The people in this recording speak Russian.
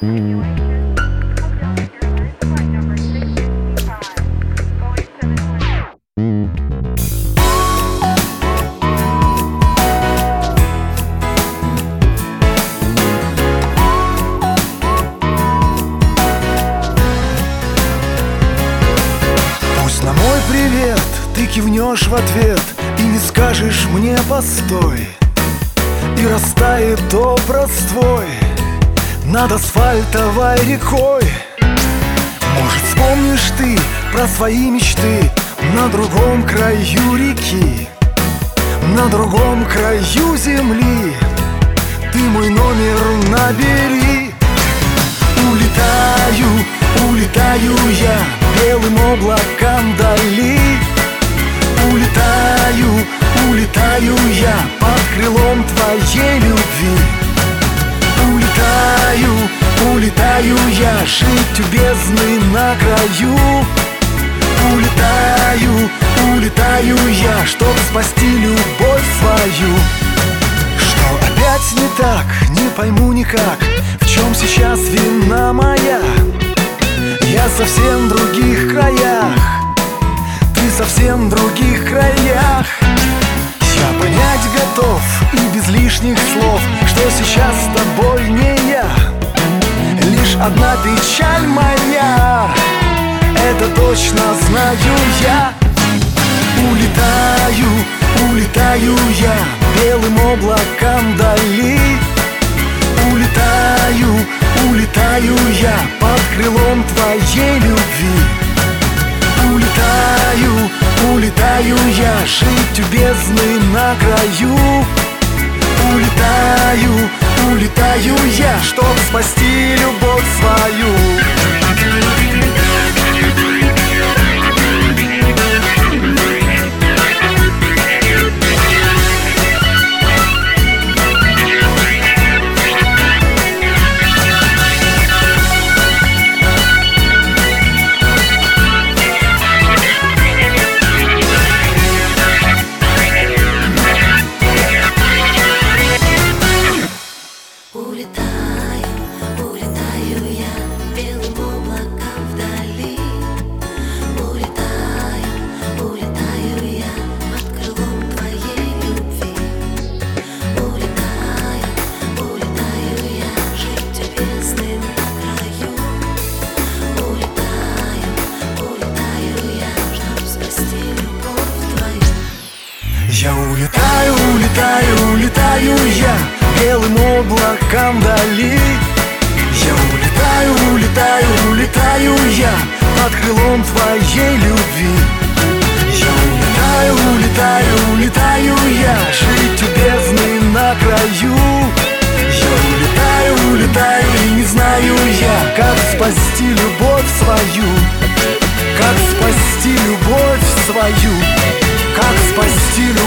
Пусть на мой привет ты кивнешь в ответ и не скажешь мне «постой», и растает образ твой над асфальтовой рекой. Может, вспомнишь ты про свои мечты на другом краю реки, на другом краю земли. Ты мой номер набери. Улетаю, улетаю я белым облаком вдали. Улетаю, улетаю я под крылом твоей любви. Улетаю, улетаю я жить у бездны на краю. Улетаю, улетаю я, чтоб спасти любовь свою. Что опять не так, не пойму никак, в чем сейчас вина моя. Я совсем в других краях, ты совсем в других краях. Я понять готов и без лишних слов, что сейчас с тобой не я. Лишь одна печаль моя, это точно знаю я. Улетаю, улетаю я белым облаком вдали. Улетаю, улетаю я под крылом твоей любви. Улетаю, улетаю я жить у бездны на краю. Улетаю, улетаю я, чтоб спасти любовь свою. Я улетаю, улетаю, улетаю я белым облаком вдали. Я улетаю, улетаю, улетаю я под крылом твоей любви. Я улетаю, улетаю, улетаю я жить у бездны на краю. Я улетаю, улетаю и не знаю я, как спасти любовь свою. Как спасти любовь свою. Как спасти любовь.